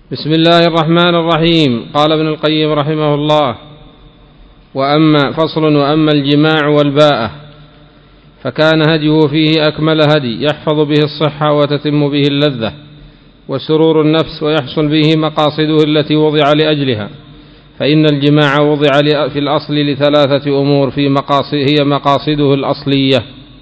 بسم الله الرحمن الرحيم. قال ابن القيم رحمه الله: وأما الجماع والباءة فكان هديه فيه أكمل هدي، يحفظ به الصحة وتتم به اللذة وسرور النفس، ويحصل به مقاصده التي وضع لأجلها. فإن الجماع وضع في الأصل لثلاثة أمور هي مقاصده الأصلية: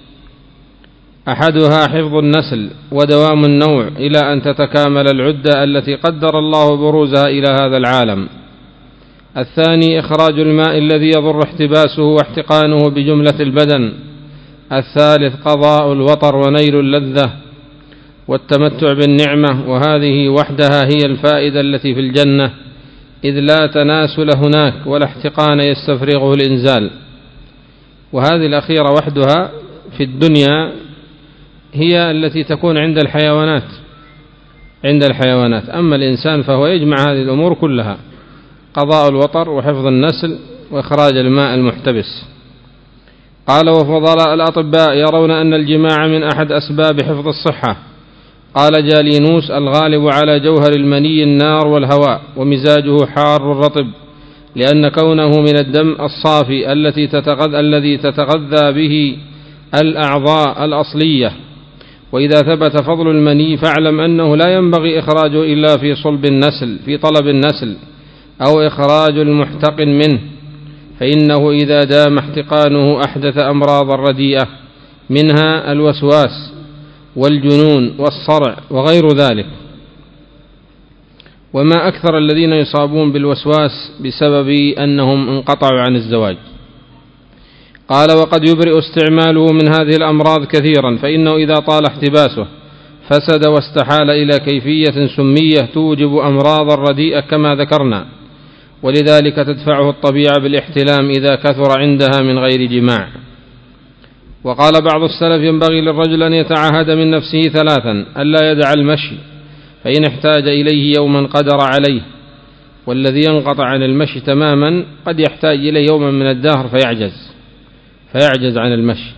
أحدها حفظ النسل ودوام النوع إلى أن تتكامل العدة التي قدر الله بروزها إلى هذا العالم. الثاني إخراج الماء الذي يضر احتباسه واحتقانه بجملة البدن. الثالث قضاء الوطر ونيل اللذة والتمتع بالنعمة، وهذه وحدها هي الفائدة التي في الجنة، إذ لا تناسل هناك ولا احتقان يستفرغه الإنزال. وهذه الأخيرة وحدها في الدنيا هي التي تكون عند الحيوانات. أما الإنسان فهو يجمع هذه الأمور كلها: قضاء الوطر وحفظ النسل وإخراج الماء المحتبس. قال: وفضلاء الأطباء يرون أن الجماع من أحد أسباب حفظ الصحة. قال جالينوس: الغالب على جوهر المني النار والهواء، ومزاجه حار رطب، لأن كونه من الدم الصافي الذي تتغذى به الأعضاء الأصلية. وإذا ثبت فضل المني فاعلم أنه لا ينبغي إخراجه إلا في طلب النسل أو إخراج المحتقن منه، فإنه إذا دام احتقانه أحدث أمراضا رديئة، منها الوسواس والجنون والصرع وغير ذلك. وما أكثر الذين يصابون بالوسواس بسبب أنهم انقطعوا عن الزواج. قال: وقد يبرئ استعماله من هذه الأمراض كثيرا، فإنه إذا طال احتباسه فسد واستحال إلى كيفية سمية توجب أمراضا رديئة كما ذكرنا، ولذلك تدفعه الطبيعة بالاحتلام إذا كثر عندها من غير جماع. وقال بعض السلف: ينبغي للرجل أن يتعهد من نفسه ثلاثا: ألا يدع المشي، فإن احتاج إليه يوما قدر عليه، والذي ينقطع عن المشي تماما قد يحتاج إليه يوما من الدهر فيعجز عن المشي.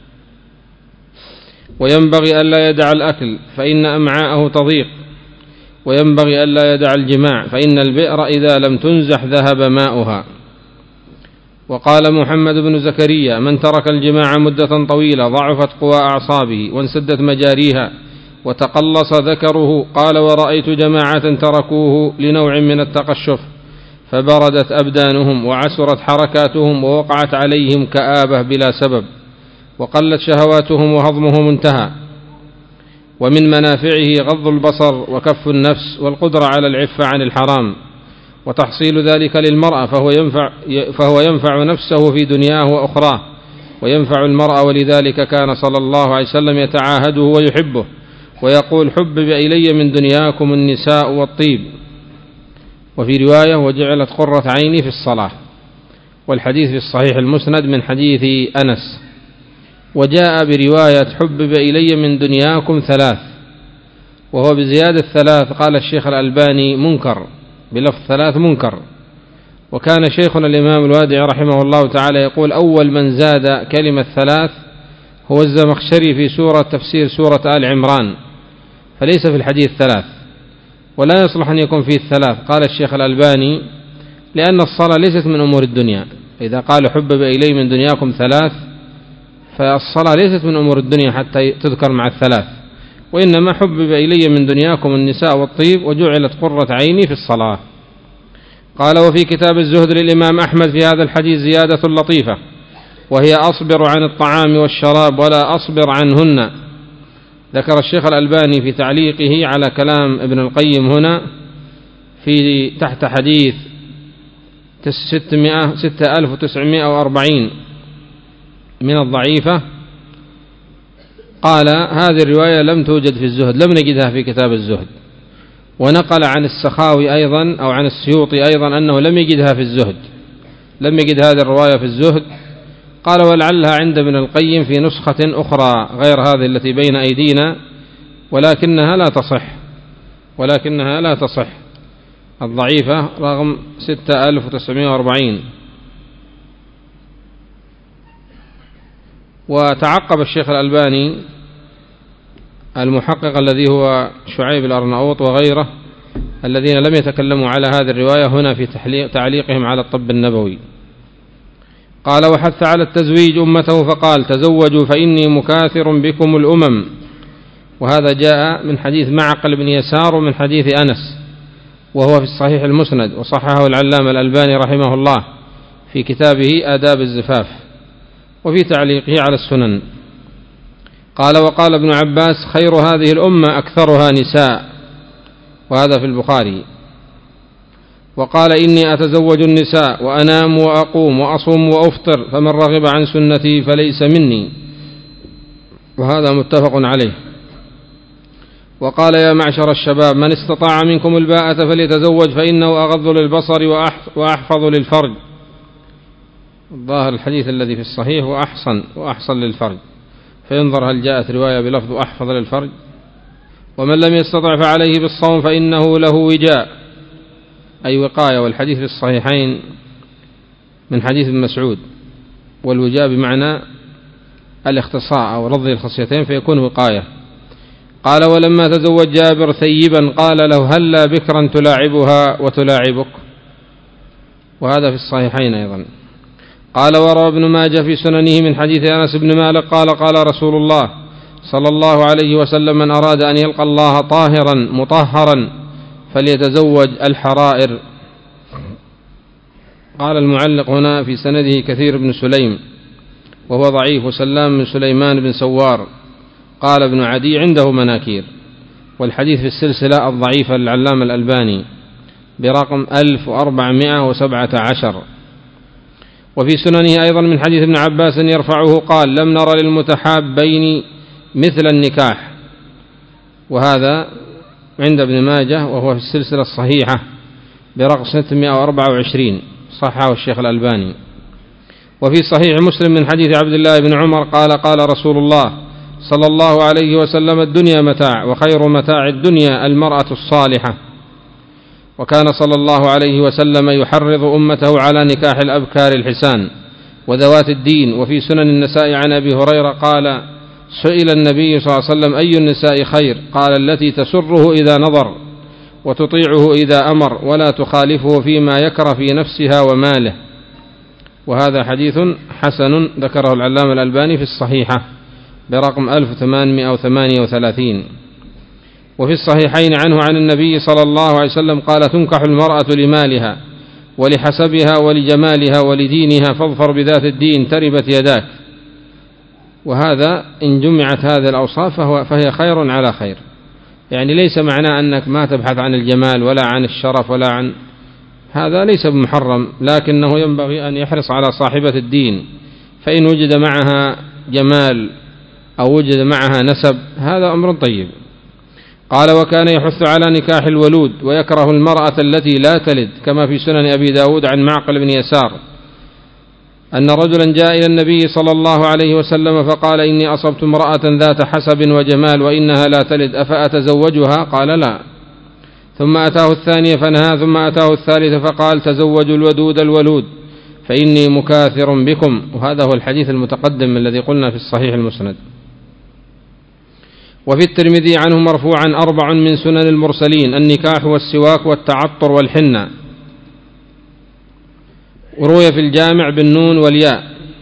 وينبغي ألا يدع الأكل، فإن أمعاءه تضيق. وينبغي ألا يدع الجماع، فإن البئر إذا لم تنزح ذهب ماؤها. وقال محمد بن زكريا: من ترك الجماع مدة طويلة ضعفت قوى أعصابه وانسدت مجاريها وتقلص ذكره. قال: ورأيت جماعة تركوه لنوع من التقشف، فبردت أبدانهم وعسرت حركاتهم ووقعت عليهم كآبة بلا سبب، وقلت شهواتهم وهضمهم انتهى. ومن منافعه غض البصر وكف النفس والقدرة على العفة عن الحرام، وتحصيل ذلك للمرأة، فهو ينفع نفسه في دنياه وأخراه، وينفع المرأة. ولذلك كان صلى الله عليه وسلم يتعاهده ويحبه، ويقول: حبب إلي من دنياكم النساء والطيب. وفي رواية: وجعلت قرة عيني في الصلاة. والحديث في الصحيح المسند من حديث أنس. وجاء برواية: حبب إلي من دنياكم ثلاث، وهو بزيادة ثلاث. قال الشيخ الألباني: منكر، بلفظ ثلاث منكر. وكان شيخنا الإمام الوادعي رحمه الله تعالى يقول: أول من زاد كلمة ثلاث هو الزمخشري في تفسير سورة آل عمران، فليس في الحديث ثلاث، ولا يصلح أن يكون فيه الثلاث. قال الشيخ الألباني: لأن الصلاة ليست من أمور الدنيا. إذا قال حبب إلي من دنياكم ثلاث، فالصلاة ليست من أمور الدنيا حتى تذكر مع الثلاث، وإنما حبب إلي من دنياكم النساء والطيب، وجعلت قرة عيني في الصلاة. قال: وفي كتاب الزهد للإمام أحمد في هذا الحديث زيادة لطيفة، وهي: أصبر عن الطعام والشراب ولا أصبر عنهن. ذكر الشيخ الألباني في تعليقه على كلام ابن القيم هنا في تحت حديث 6940 من الضعيفة، قال: هذه الرواية لم توجد في الزهد، لم نجدها في كتاب الزهد. ونقل عن السخاوي أيضا أو عن السيوطي أيضا أنه لم يجدها في الزهد، لم يجد هذه الرواية في الزهد. قال: ولعلها عند ابن القيم في نسخة أخرى غير هذه التي بين أيدينا، ولكنها لا تصح الضعيفة رقم 6940. وتعقب الشيخ الألباني المحقق الذي هو شعيب الأرناؤوط وغيره الذين لم يتكلموا على هذه الرواية هنا في تعليقهم على الطب النبوي. قال: وحث على التزويج أمته فقال: تزوجوا فإني مكاثر بكم الأمم. وهذا جاء من حديث معقل بن يسار ومن حديث أنس، وهو في الصحيح المسند، وصححه العلامة الألباني رحمه الله في كتابه آداب الزفاف وفي تعليقه على السنن. قال: وقال ابن عباس: خير هذه الأمة أكثرها نساء، وهذا في البخاري. وقال: إني أتزوج النساء وأنام وأقوم وأصوم وأفطر، فمن رغب عن سنتي فليس مني، وهذا متفق عليه. وقال: يا معشر الشباب، من استطاع منكم الباءة فليتزوج فإنه أغض للبصر وأحفظ للفرج. الظاهر الحديث الذي في الصحيح وأحصن للفرج، فينظر هل جاءت رواية بلفظ أحفظ للفرج. ومن لم يستطع فعليه بالصوم فإنه له وجاء، أي وقاية، والحديث في الصحيحين من حديث ابن مسعود، والوجاء بمعنى الاختصاء أو رضي الخصيتين فيكون وقاية. قال: ولما تزوج جابر ثيبا قال له: هلا بكرا تلاعبها وتلاعبك، وهذا في الصحيحين أيضا. قال: وروى ابن ماجه في سننه من حديث أنس بن مالك قال: قال رسول الله صلى الله عليه وسلم: من أراد أن يلقى الله طاهرا مطهرا فليتزوج الحرائر. قال المعلق هنا في سنده كثير بن سليم وهو ضعيف، وسلام بن سليمان بن سوار. قال ابن عدي: عنده مناكير. والحديث في السلسلة الضعيفة للعلامة الألباني برقم 1417. وفي سننه أيضا من حديث ابن عباس يرفعه قال: لم نر للمتحابين مثل النكاح. وهذا عند ابن ماجه وهو في السلسلة الصحيحة برقم 624، صححه الشيخ الألباني. وفي صحيح مسلم من حديث عبد الله بن عمر قال: قال رسول الله صلى الله عليه وسلم: الدنيا متاع، وخير متاع الدنيا المرأة الصالحة. وكان صلى الله عليه وسلم يحرض أمته على نكاح الأبكار الحسان وذوات الدين. وفي سنن النساء عن أبي هريرة قال: سئل النبي صلى الله عليه وسلم: أي النساء خير؟ قال: التي تسره إذا نظر وتطيعه إذا أمر ولا تخالفه فيما يكره في نفسها وماله. وهذا حديث حسن ذكره العلامة الألباني في الصحيحة برقم 1838. وفي الصحيحين عنه عن النبي صلى الله عليه وسلم قال: تنكح المرأة لمالها ولحسبها ولجمالها ولدينها فاظفر بذات الدين تربت يداك. وهذا إن جمعت هذه الأوصاف فهي خير على خير، يعني ليس معناه أنك ما تبحث عن الجمال ولا عن الشرف ولا عن هذا، ليس بمحرم، لكنه ينبغي أن يحرص على صاحبة الدين، فإن وجد معها جمال أو وجد معها نسب هذا أمر طيب. قال: وكان يحث على نكاح الولود ويكره المرأة التي لا تلد، كما في سنن أبي داود عن معقل بن يسار أن رجلا جاء إلى النبي صلى الله عليه وسلم فقال: إني أصبت امرأة ذات حسب وجمال وإنها لا تلد، أفأتزوجها؟ قال: لا. ثم أتاه الثانية فنهى، ثم أتاه الثالثة فقال: تزوجوا الودود الولود فإني مكاثر بكم. وهذا هو الحديث المتقدم الذي قلنا في الصحيح المسند. وفي الترمذي عنه مرفوعا: 4 من سنن المرسلين: النكاح والسواك والتعطر والحنة. وروي في الجامع بالنون والياء.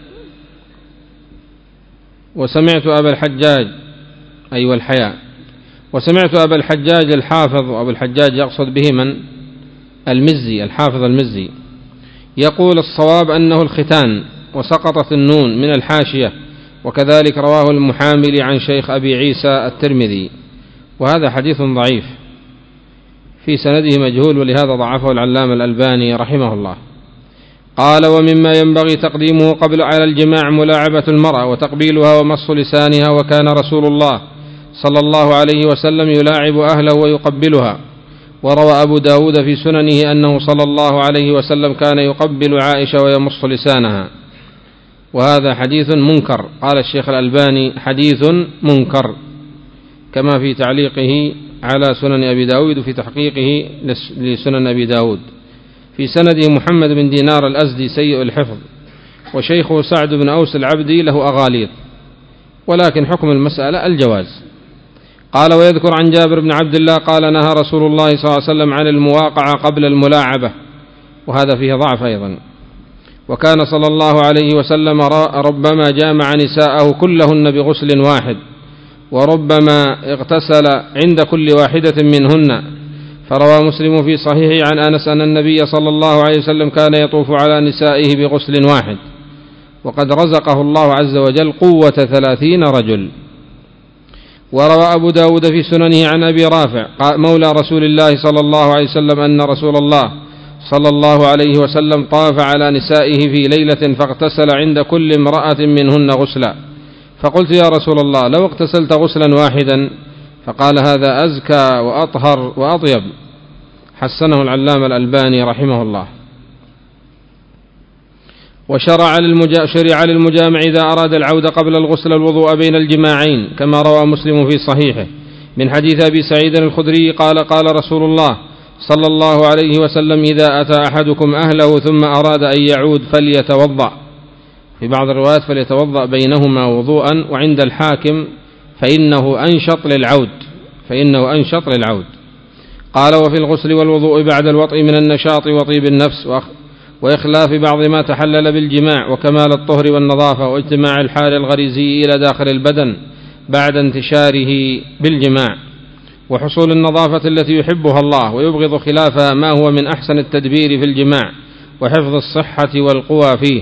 وسمعت أبا الحجاج أي والحياء. وسمعت أبا الحجاج الحافظ، وأبو الحجاج يقصد به من؟ المزي، الحافظ المزي، يقول: الصواب أنه الختان، وسقطت النون من الحاشية. وكذلك رواه المحامل عن شيخ أبي عيسى الترمذي، وهذا حديث ضعيف في سنده مجهول، ولهذا ضعفه العلامة الألباني رحمه الله. قال: ومما ينبغي تقديمه قبل على الجماع ملاعبة المرأة وتقبيلها ومص لسانها، وكان رسول الله صلى الله عليه وسلم يلاعب أهله ويقبلها. وروى أبو داود في سننه أنه صلى الله عليه وسلم كان يقبل عائشة ويمص لسانها، وهذا حديث منكر. قال الشيخ الألباني: حديث منكر، كما في تعليقه على سنن أبي داود في تحقيقه لسنن أبي داود. في سنده محمد بن دينار الأزدي سيء الحفظ، وشيخه سعد بن أوس العبدي له أغاليط، ولكن حكم المسألة الجواز. قال ويذكر عن جابر بن عبد الله قال نهى رسول الله صلى الله عليه وسلم عن المواقعة قبل الملاعبة، وهذا فيه ضعف أيضا. وكان صلى الله عليه وسلم ربما جامع نساءه كلهن بغسل واحد، وربما اغتسل عند كل واحدة منهن. فروى مسلم في صحيحه عن أنس أن النبي صلى الله عليه وسلم كان يطوف على نسائه بغسل واحد، وقد رزقه الله عز وجل قوة 30 رجل. وروى أبو داود في سننه عن أبي رافع مولى رسول الله صلى الله عليه وسلم أن رسول الله صلى الله عليه وسلم طاف على نسائه في ليلة فاغتسل عند كل امرأة منهن غسلا، فقلت يا رسول الله لو اغتسلت غسلا واحدا، فقال هذا أزكى وأطهر وأطيب. حسنه العلامة الألباني رحمه الله. وشرع للمجامع إذا أراد العودة قبل الغسل الوضوء بين الجماعين، كما روى مسلم في صحيحه من حديث أبي سعيد الخدري قال قال رسول الله صلى الله عليه وسلم إذا أتى أحدكم أهله ثم أراد أن يعود فليتوضأ، في بعض الروايات فليتوضأ بينهما وضوءا، وعند الحاكم فإنه أنشط للعود. قال وفي الغسل والوضوء بعد الوطء من النشاط وطيب النفس وإخلاف بعض ما تحلل بالجماع، وكمال الطهر والنظافة، واجتماع الحال الغريزي إلى داخل البدن بعد انتشاره بالجماع، وحصول النظافة التي يحبها الله ويبغض خلافها ما هو من أحسن التدبير في الجماع وحفظ الصحة والقوى فيه.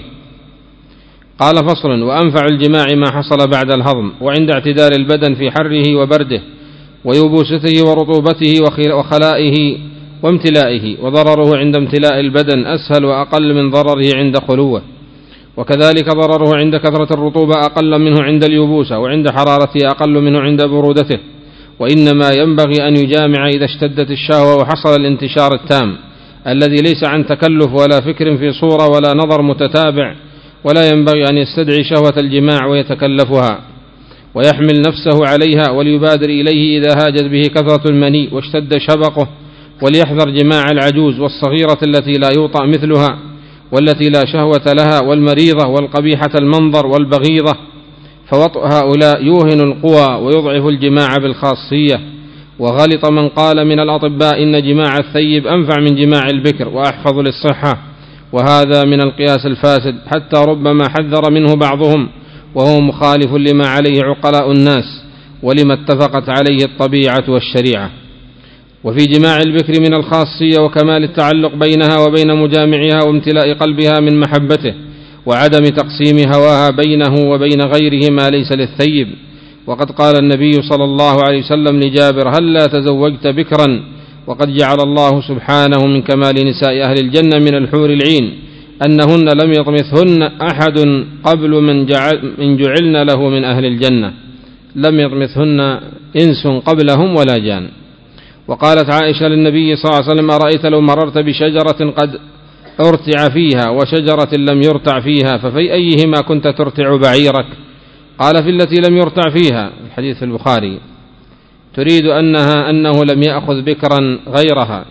قال فصل وأنفع الجماع ما حصل بعد الهضم وعند اعتدال البدن في حره وبرده ويبوسته ورطوبته وخلائه وامتلائه، وضرره عند امتلاء البدن أسهل وأقل من ضرره عند خلوه، وكذلك ضرره عند كثرة الرطوبة أقل منه عند اليبوسة، وعند حرارته أقل منه عند برودته. وإنما ينبغي أن يجامع إذا اشتدت الشهوة وحصل الانتشار التام الذي ليس عن تكلف ولا فكر في صورة ولا نظر متتابع، ولا ينبغي أن يستدعي شهوة الجماع ويتكلفها ويحمل نفسه عليها، وليبادر إليه إذا هاجت به كثرة المني واشتد شبقه، وليحذر جماع العجوز والصغيرة التي لا يوطأ مثلها والتي لا شهوة لها والمريضة والقبيحة المنظر والبغيضة، فوطء هؤلاء يوهن القوى ويضعف الجماع بالخاصية. وغلط من قال من الأطباء إن جماع الثيب أنفع من جماع البكر وأحفظ للصحة، وهذا من القياس الفاسد، حتى ربما حذر منه بعضهم وهو مخالف لما عليه عقلاء الناس ولما اتفقت عليه الطبيعة والشريعة. وفي جماع البكر من الخاصية وكمال التعلق بينها وبين مجامعها وامتلاء قلبها من محبته، وعدم تقسيم هواها بينه وبين غيره ما ليس للثيب. وقد قال النبي صلى الله عليه وسلم لجابر هل لا تزوجت بكرا، وقد جعل الله سبحانه من كمال نساء أهل الجنة من الحور العين أنهن لم يطمثهن أحد قبل من جعلن له من أهل الجنة، لم يطمثهن إنس قبلهم ولا جان. وقالت عائشة للنبي صلى الله عليه وسلم أرأيت لو مررت بشجرة قد أرتع فيها وشجرة لم يرتع فيها ففي أيهما كنت ترتع بعيرك؟ قال في التي لم يرتع فيها، الحديث في البخاري، تريد أنه لم يأخذ بكرا غيرها.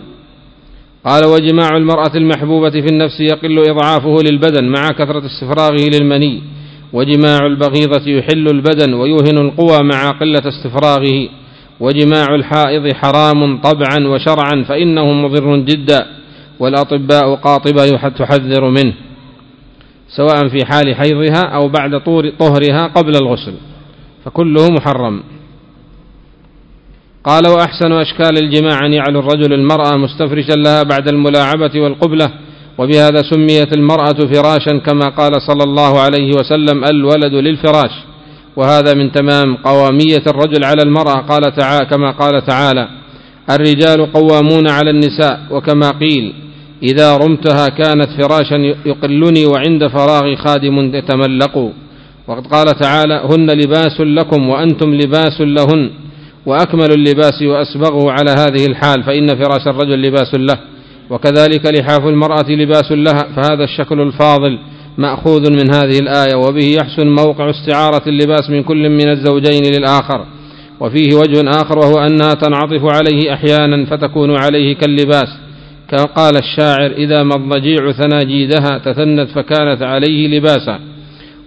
قال وجماع المرأة المحبوبة في النفس يقل إضعافه للبدن مع كثرة استفراغه للمني، وجماع البغيضة يحل البدن ويوهن القوى مع قلة استفراغه، وجماع الحائض حرام طبعا وشرعا فإنه مضر جدا، والأطباء قاطبة تحذر منه سواء في حال حيضها أو بعد طهرها قبل الغسل، فكله محرم. قال وأحسن أشكال الجماع أن يعلو الرجل المرأة مستفرشا لها بعد الملاعبة والقبلة، وبهذا سميت المرأة فراشا كما قال صلى الله عليه وسلم الولد للفراش، وهذا من تمام قوامية الرجل على المرأة كما قال تعالى الرجال قوامون على النساء، وكما قيل إذا رمتها كانت فراشا يقلني وعند فراغ خادم يتملق. وقد قال تعالى هن لباس لكم وأنتم لباس لهن، وأكمل اللباس وأسبغه على هذه الحال، فإن فراش الرجل لباس له، وكذلك لحاف المرأة لباس لها، فهذا الشكل الفاضل مأخوذ من هذه الآية، وبه يحسن موقع استعارة اللباس من كل من الزوجين للآخر. وفيه وجه آخر وهو أنها تنعطف عليه أحيانا فتكون عليه كاللباس، كما قال الشاعر إذا ما الضجيع ثناجيدها تثنت فكانت عليه لباسا.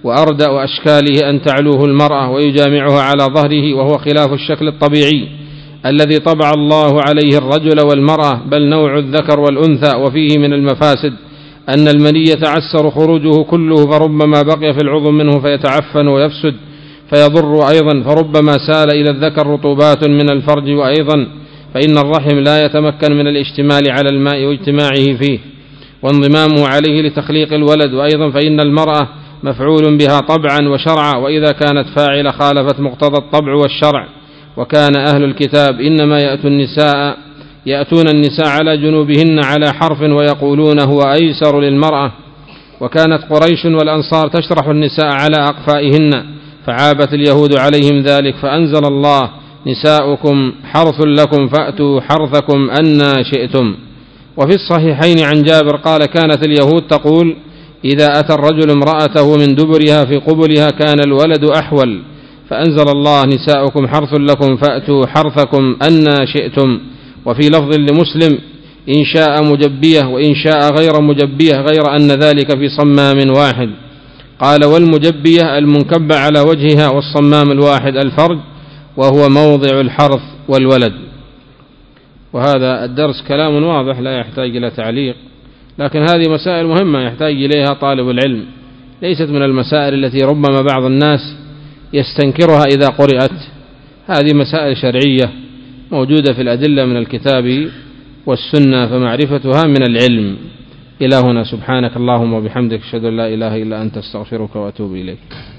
وأردأ أشكاله أن تعلوه المرأة ويجامعها على ظهره، وهو خلاف الشكل الطبيعي الذي طبع الله عليه الرجل والمرأة، بل نوع الذكر والأنثى. وفيه من المفاسد أن المني يتعسر خروجه كله، فربما بقي في العضو منه فيتعفن ويفسد فيضر أيضا، فربما سال إلى الذكر رطوبات من الفرج، وأيضا فإن الرحم لا يتمكن من الاشتمال على الماء واجتماعه فيه وانضمامه عليه لتخليق الولد، وأيضا فإن المرأة مفعول بها طبعا وشرعا، وإذا كانت فاعلة خالفت مقتضى الطبع والشرع. وكان أهل الكتاب إنما يأتون النساء على جنوبهن على حرف ويقولون هو أيسر للمرأة، وكانت قريش والأنصار تشرح النساء على أقفائهن، فعابت اليهود عليهم ذلك، فأنزل الله نساؤكم حرث لكم فأتوا حرثكم أنى شئتم. وفي الصحيحين عن جابر قال كانت اليهود تقول إذا أتى الرجل امرأته من دبرها في قبلها كان الولد أحول، فأنزل الله نساؤكم حرث لكم فأتوا حرثكم أنى شئتم. وفي لفظ لمسلم إن شاء مجبية وإن شاء غير مجبية، غير أن ذلك في صمام واحد. قال والمجبية المنكبة على وجهها، والصمام الواحد الفرج، وهو موضع الحرث والولد. وهذا الدرس كلام واضح لا يحتاج إلى تعليق، لكن هذه مسائل مهمة يحتاج إليها طالب العلم، ليست من المسائل التي ربما بعض الناس يستنكرها إذا قرأت. هذه مسائل شرعية موجودة في الأدلة من الكتاب والسنة، فمعرفتها من العلم. إلى هنا، سبحانك اللهم وبحمدك، أشهد أن لا إله إلا أنت، استغفرك وأتوب إليك.